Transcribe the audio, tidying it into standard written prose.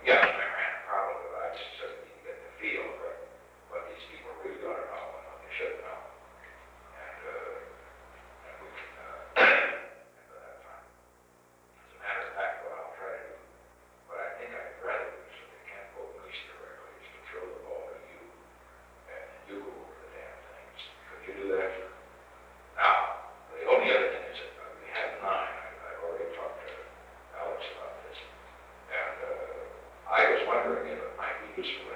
yes, I ran a problem, but I just need to get the feel of what these people really ought to know and what they should know. And we can, at that time. As a matter of fact, what I'll try to do, what I think I'd rather do, so they can't quote me directly, is to throw the ball to you, and you go over the damn things. Could you do that? Now, the only other thing is that we have 9. I've already talked to Alex about this. And I was wondering if it might be useful